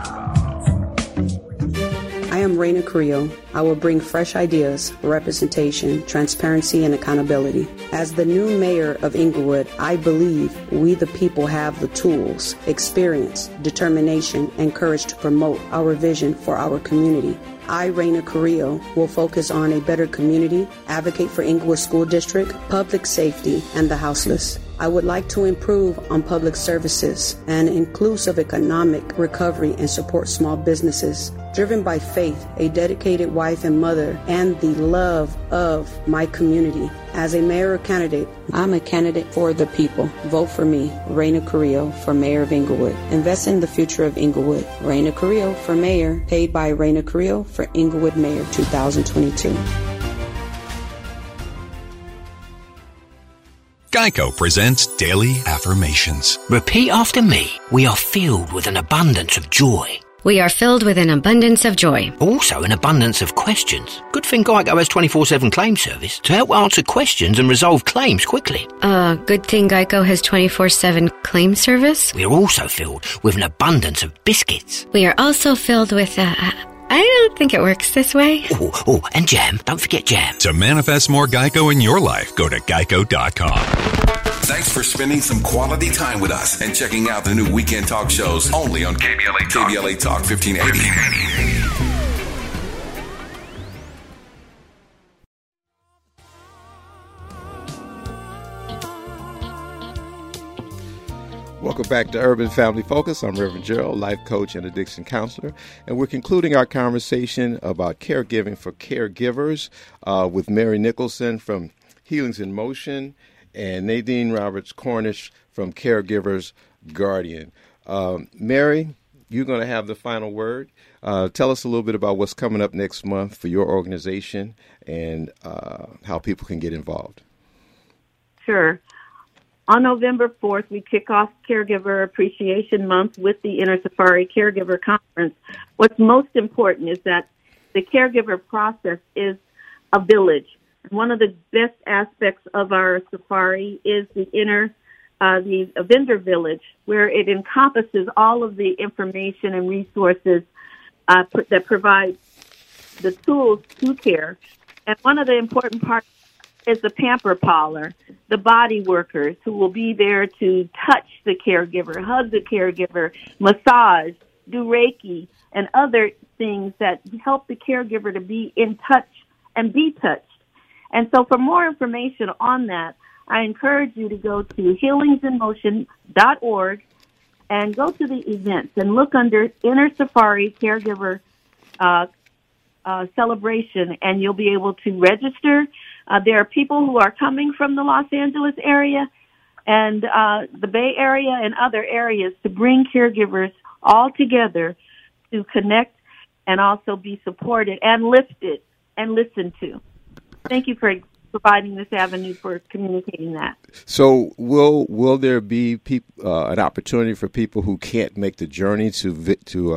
I am Raina Carrillo. I will bring fresh ideas, representation, transparency, and accountability. As the new mayor of Inglewood, I believe we the people have the tools, experience, determination, and courage to promote our vision for our community. I, Raina Carrillo, will focus on a better community, advocate for Inglewood School District, public safety, and the houseless. I would like to improve on public services and inclusive economic recovery and support small businesses. Driven by faith, a dedicated wife and mother, and the love of my community. As a mayor candidate, I'm a candidate for the people. Vote for me, Raina Carrillo, for mayor of Inglewood. Invest in the future of Inglewood. Raina Carrillo for mayor, paid by Raina Carrillo for Inglewood Mayor 2022. Geico presents Daily Affirmations. Repeat after me. We are filled with an abundance of joy. We are filled with an abundance of joy. Also an abundance of questions. Good thing Geico has 24/7 claim service to help answer questions and resolve claims quickly. Good thing Geico has 24/7 claim service. We are also filled with an abundance of biscuits. We are also filled with I don't think it works this way. Oh, and jam. Don't forget jam. To manifest more Geico in your life, go to geico.com. Thanks for spending some quality time with us and checking out the new weekend talk shows only on KBLA Talk 1580. Welcome back to Urban Family Focus. I'm Reverend Gerald, life coach and addiction counselor, and we're concluding our conversation about caregiving for caregivers with Mary Nicholson from Healings in Motion and Nadine Roberts Cornish from Caregivers Guardian. Mary, you're going to have the final word. Tell us a little bit about what's coming up next month for your organization and how people can get involved. Sure. On November 4th, we kick off Caregiver Appreciation Month with the Inner Safari Caregiver Conference. What's most important is that the caregiver process is a village. One of the best aspects of our safari is the vendor village, where it encompasses all of the information and resources that provide the tools to care. And one of the important parts is the pamper parlor, the body workers who will be there to touch the caregiver, hug the caregiver, massage, do Reiki, and other things that help the caregiver to be in touch and be touched. And so for more information on that, I encourage you to go to healingsinmotion.org and go to the events and look under Inner Safari Caregiver Celebration, and you'll be able to register. There are people who are coming from the Los Angeles area and the Bay Area and other areas to bring caregivers all together to connect and also be supported and lifted and listened to. Thank you for providing this avenue for communicating that. So will there be an opportunity for people who can't make the journey to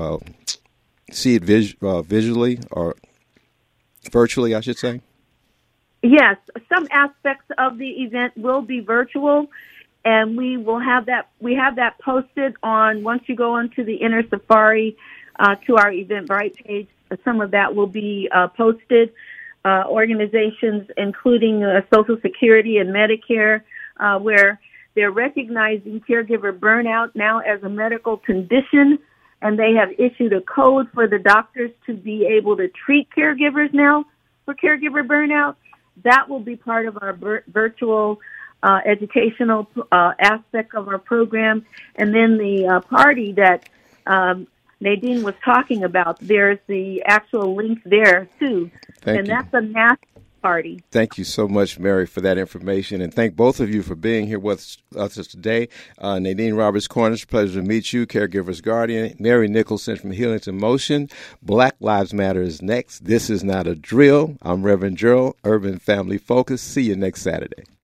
see it visually or virtually, I should say? Yes, some aspects of the event will be virtual, and we will have that. We have that posted on once you go onto the Inner Safari to our Eventbrite page. Some of that will be posted. Organizations, including Social Security and Medicare, where they're recognizing caregiver burnout now as a medical condition and they have issued a code for the doctors to be able to treat caregivers now for caregiver burnout. That will be part of our virtual educational aspect of our program. And then the party that Nadine was talking about, there's the actual link there, too. Thank you. That's a national party. Thank you so much, Mary, for that information. And thank both of you for being here with us today. Nadine Roberts-Cornish, pleasure to meet you, Caregiver's Guardian. Mary Nicholson from Healings in Motion. Black Lives Matter is next. This is not a drill. I'm Reverend Gerald, Urban Family Focus. See you next Saturday.